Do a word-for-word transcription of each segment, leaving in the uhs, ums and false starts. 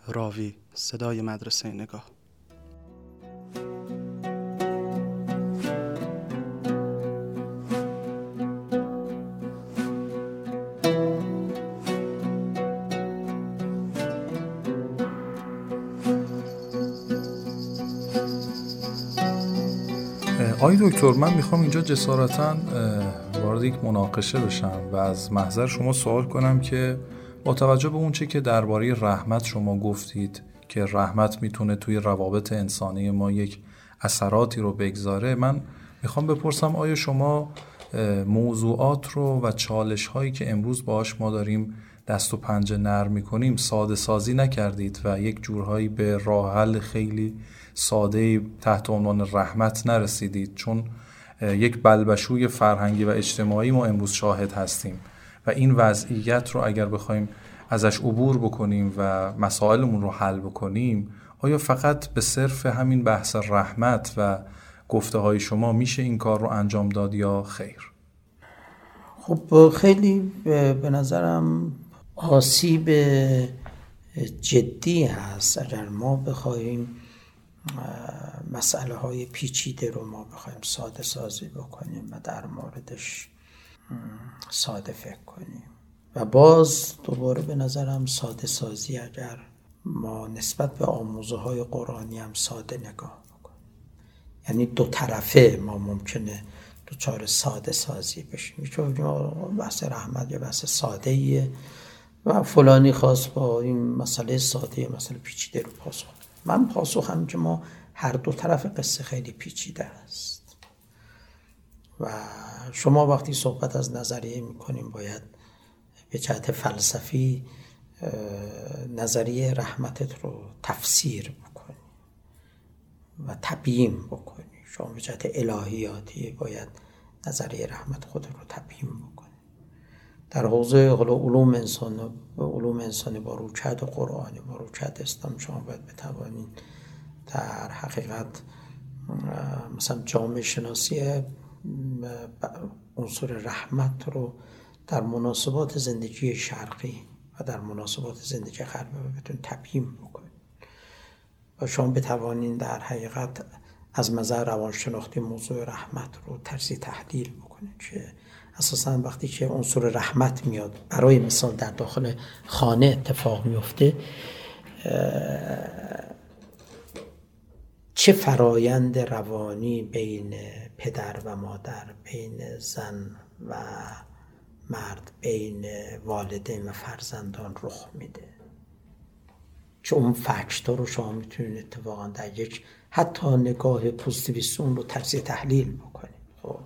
راوی، صدای مدرسه نگاه. آقای دکتر، من میخوام اینجا جسارتاً وارد یک مناقشه بشم و از محضر شما سوال کنم که با توجه به اون چه که درباره رحمت شما گفتید که رحمت میتونه توی روابط انسانی ما یک اثراتی رو بگذاره، من میخوام بپرسم آیا شما موضوعات رو و چالش هایی که امروز باهاش ما داریم دست و پنجه نرم میکنیم ساده سازی نکردید و یک جورهایی به راه حل خیلی ساده تحت عنوان رحمت نرسیدید؟ چون یک بلبشوی فرهنگی و اجتماعی ما امروز شاهد هستیم و این وضعیت رو اگر بخوایم ازش عبور بکنیم و مسائلمون رو حل بکنیم، آیا فقط به صرف همین بحث رحمت و گفته های شما میشه این کار رو انجام داد یا خیر؟ خب خیلی به نظرم آسیب جدی هست اگر ما بخوایم مسئله های پیچیده رو ما بخوایم ساده سازی بکنیم و در موردش ساده فکر کنیم. و باز دوباره به نظرم ساده سازی اگر ما نسبت به آموزه های قرآنی هم ساده نگاه بکنیم، یعنی دو طرفه ما ممکنه دوچار ساده سازی بشیم. چون بحث رحمت یا بحث ساده ایه و فلانی خواست با این مسئله ساده مسئله پیچیده رو پاسخ. من پاسخم که ما هر دو طرف قصه خیلی پیچیده است و شما وقتی صحبت از نظریه میکنیم باید به جهت فلسفی نظریه رحمتت رو تفسیر بکنی و تبیین بکنی. شما به جهت الهیاتی باید نظریه رحمت خود رو تبیین بکنی. در حوزه علوم انسان علوم انسانی با رویکرد قرآنی با رویکرد اسلام شما باید بتوانید در حقیقت مثلا جامعه شناسی عنصر رحمت رو در مناسبات زندگی شرقی و در مناسبات زندگی غربی بتون تبیین بکنید و شما بتوانید در حقیقت از نظر روانشناختی موضوع رحمت رو تجزیه تحلیل بکنید که اساساً وقتی که عنصر رحمت میاد برای مثال در داخل خانه اتفاق میفته، چه فرایند روانی بین پدر و مادر، بین زن و مرد، بین والدین و فرزندان رخ میده، چه اون فاکتور رو شما میتونید اتفاقا در یک حتی نگاه پوزیتیویسون رو تجزیه تحلیل بکنید. خب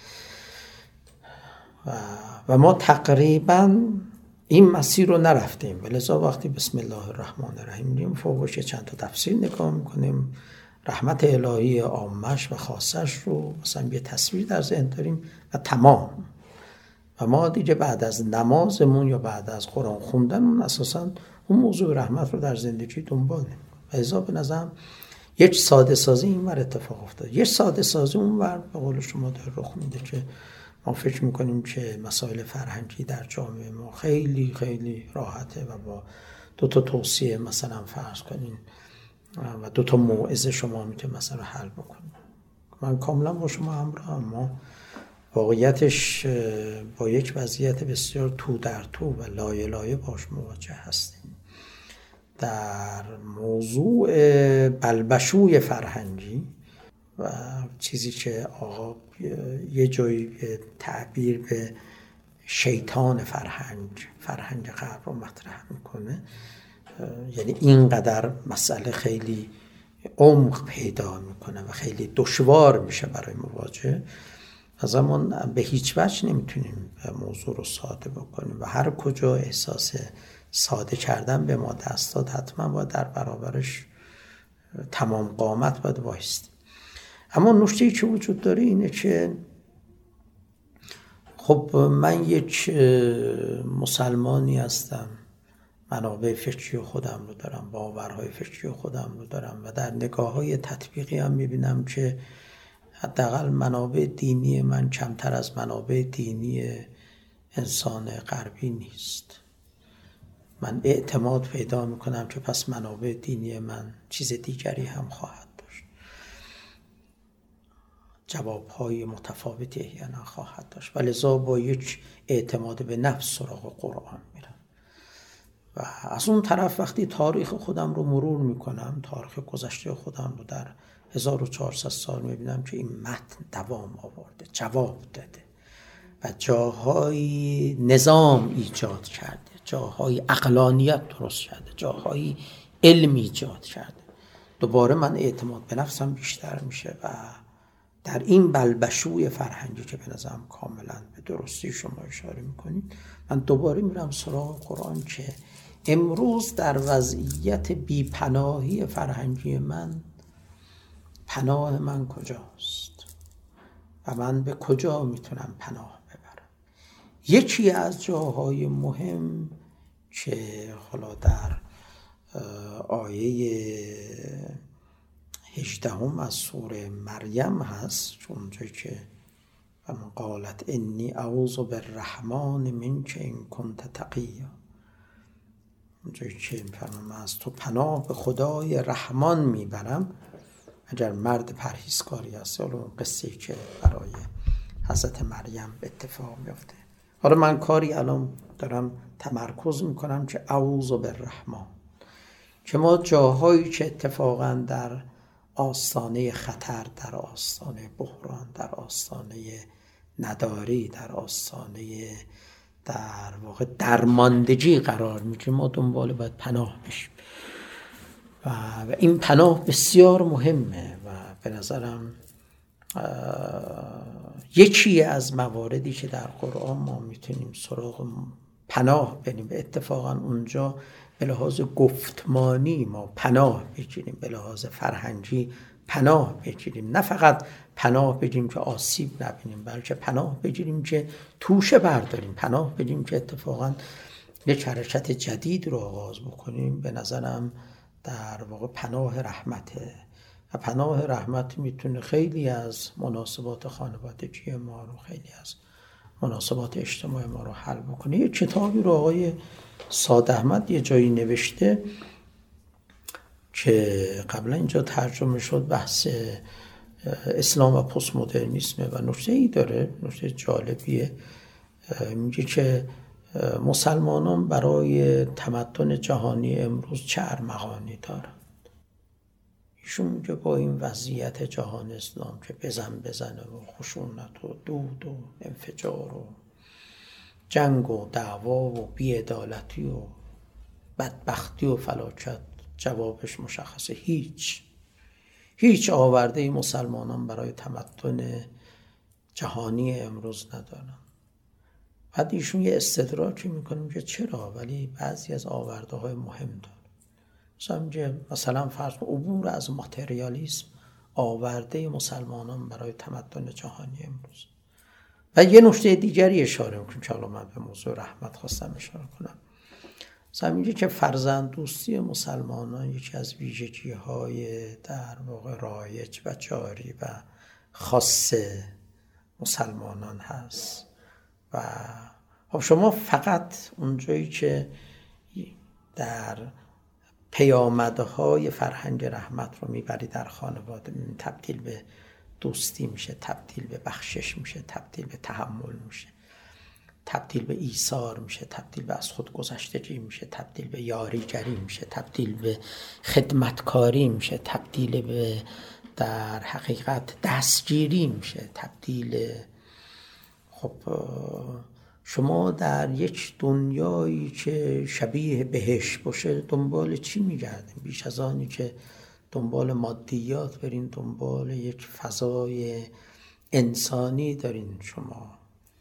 و, و ما تقریبا این مسیر رو نرفتیم، ولذا وقتی بسم الله الرحمن الرحیم میگیم فوقش چند تا تفسیر نگاه میکنیم، رحمت الهی عامش و خاصش رو مثلا یه تصویر در ذهن داریم و تمام. و ما دیگه بعد از نمازمون یا بعد از قرآن خوندنمون اساساً اون موضوع رحمت رو در زندگی دنبال نمی‌کنیم. و ازا به نظرم یک ساده سازی این ور اتفاق افتاد، یک ساده سازی اون ور به قول شما در رخ میده که ما فکر میکنیم که مسائل فرهنگی در جامعه ما خیلی خیلی راحته و با دو تا توصیه مثلا فرض کنین و دو تا موعظه شما میتونید مثلا حل بکنید. من کاملا با شما همراه، اما واقعیتش با یک وضعیت بسیار تو در تو و لایه لایه باش مواجه هستیم. در موضوع بلبشوی فرهنگی و چیزی که آقا یه جایی تعبیر به شیطان فرهنگ فرهنگ غرب رو مطرح میکنه، یعنی اینقدر مسئله خیلی عمق پیدا میکنه و خیلی دشوار میشه برای مواجهه، از زمان به هیچ وجه نمیتونیم موضوع رو ساده بکنیم و هر کجا احساس ساده کردن به ما دست داد حتما باید در برابرش تمام قامت باید وایستیم. اما نکته‌ای که وجود داره اینه که خب من یک مسلمانی هستم، منابع فکری خودم رو دارم، باورهای فکری خودم رو دارم و در نگاه‌های تطبیقی هم می‌بینم که حداقل منابع دینی من کمتر از منابع دینی انسان غربی نیست من اعتماد پیدا میکنم که پس منابع دینی من چیز دیگری هم خواهد داشت، جوابهای متفاوتی احیانا خواهد داشت، و لذا با یک اعتماد به نفس سراغ قرآن میرم. و از اون طرف وقتی تاریخ خودم رو مرور میکنم، تاریخ گذشته خودم رو در هزار و چهارصد سال میبینم که این متن دوام آورده، جواب داده و جاهای نظام ایجاد کرده، جاهای عقلانیت درست کرده، جاهای علم ایجاد کرده. دوباره من اعتماد به نفسم بیشتر میشه و در این بلبشوی فرهنگی که به نظرم کاملا به درستی شما اشاره میکنید، من دوباره میرم سراغ قرآن که امروز در وضعیت بیپناهی فرهنگی من پناه من کجاست و من به کجا میتونم پناه ببرم. یکی از جاهای مهم که حالا در آیه هجدهم از سوره مریم هست، اونجایی که من قالت انی اعوذ بالرحمن منک ان کنت تقیا، اونجایی که من از تو پناه به خدای رحمان میبرم اگر مرد پرهیزکاری هست. حالا قصه که برای حضرت مریم اتفاق میفته. حالا من کاری الان دارم تمرکز میکنم که اعوذ بالرحمن، که ما جاهایی که اتفاقا در آستانه خطر، در آستانه بحران، در آستانه نداری، در آستانه در واقع درماندگی قرار میگیریم، ما دنبال باید پناه بشیم و این پناه بسیار مهمه و به نظرم یکی از مواردی که در قرآن ما میتونیم سراغ پناه بریم و اتفاقا اونجا به لحاظ گفتمانی ما پناه بگیریم، به لحاظ فرهنگی پناه بگیریم، نه فقط پناه بگیریم که آسیب نبینیم، بلکه پناه بگیریم که توشه برداریم، پناه بگیریم که اتفاقا یک حرکت جدید رو آغاز بکنیم. به نظرم در واقع پناه رحمته و پناه رحمت میتونه خیلی از مناسبات خانوادگی ما رو، خیلی از مناسبات اجتماعی ما رو حل بکنه. یه کتابی رو آقای سعد احمد یه جایی نوشته که قبلا اینجا ترجمه شد، بحث اسلام و پست مدرنیسمه و نکته ای داره، نکته جالبیه. میگه که مسلمانان برای تمدن جهانی امروز چه ارمغانی دارند. ایشون میگه با این وضعیت جهان اسلام که بزن بزنه و خشونت و دود و انفجار و جنگ و دعوا و بی‌عدالتی و بدبختی و فلاکت، جوابش مشخصه، هیچ هیچ آورده مسلمانان برای تمدن جهانی امروز ندارن. بعد ایشون یه استدراکی میکنه که چرا، ولی بعضی از آورده های مهم داره. مثلا میگه مثلا فرض عبور از ماتریالیسم آورده مسلمانان برای تمدن جهانی امروز. و یه نکته دیگری اشاره میکنم که حالا من به موضوع رحمت خواستم اشاره کنم. مثلا میگه که فرزند دوستی مسلمانان یکی از ویژگی های در واقع رایج و جاری و خاص مسلمانان هست. و خب شما فقط اونجایی که در پیامدهای فرهنگ رحمت رو میبری در خانواده، تبدیل به دوستی میشه، تبدیل به بخشش میشه، تبدیل به تحمل میشه، تبدیل به ایثار میشه، تبدیل به از خود گذشتگی میشه، تبدیل به یاریگری میشه، تبدیل به خدمتکاری میشه، تبدیل به در حقیقت دستگیری میشه، تبدیل. خب شما در یک دنیایی که شبیه بهشت باشه دنبال چی میگردین؟ بیش از آنی که دنبال مادیات برین، دنبال یک فضای انسانی دارین شما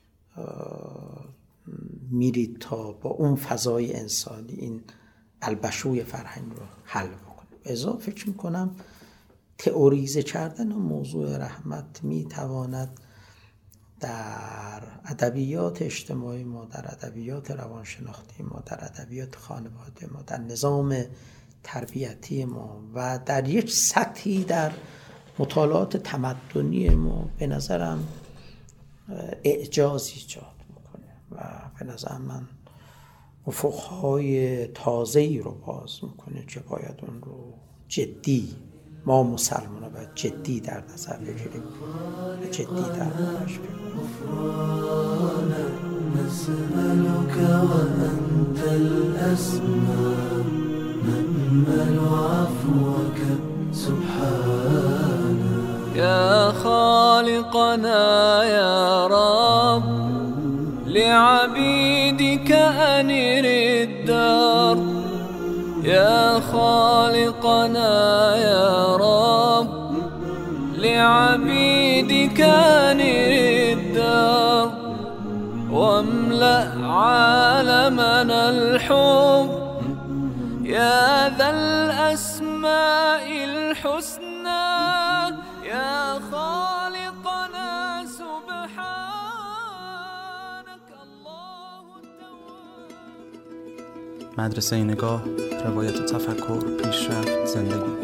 میرید تا با اون فضای انسانی این بلبشوی فرهنگ رو حل بکنید. اضافه فکر میکنم تئوریزه کردن موضوع رحمت میتواند در ادبیات اجتماعی ما، در ادبیات روانشناختی ما، در ادبیات خانواده ما، در نظام تربیتی ما و در یک سطحی در مطالعات تمدنی ما به نظرم اعجاز ایجاد میکنه و به نظر من افقهای تازه‌ای رو باز میکنه که باید اون رو جدی، ما مسلمان ها باید جدی در نظر بگیریم و جدی در نظرش بگیریم. نسألك وأنت الأسماء نأمل عفوك سبحانك يا خالقنا يا رب لعبيدك أنر الدار يا خالقنا يا رب لعبيدك أنر الدار واملأ عالمنا الحب يا ذا الأسماء الحسنى يا خالقنا سبحانك الله التواب. مدرسه نگاه، روایت تفکر، پیشرفت، زندگی.